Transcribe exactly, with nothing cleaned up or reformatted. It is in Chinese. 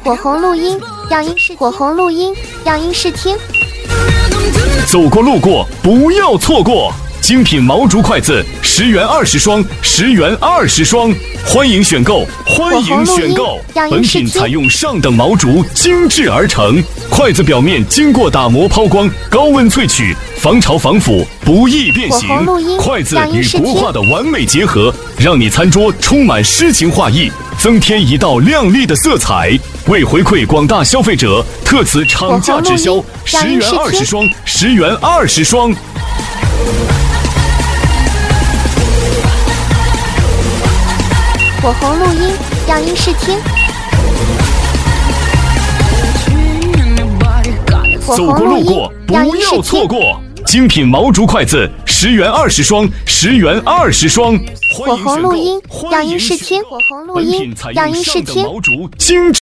火红录音，让音视火红录音，让音视听。 走过路过，不要错过！精品毛竹筷子，十元二十双，十元二十双，欢迎选购，欢迎选购！本品采用上等毛竹精制而成，筷子表面经过打磨抛光，高温萃取，防潮防腐，不易变形。筷子与国画的完美结合，让你餐桌充满诗情画意，增添一道亮丽的色彩。为回馈广大消费者，特此厂价直销，十元二十双，十元二十双。 火红录音，让音视听。 走过路过，不要错过！精品毛竹筷子，十元二十双，十元二十双。 火红录音，让音视听。火红录音，让音视听。 毛竹精致。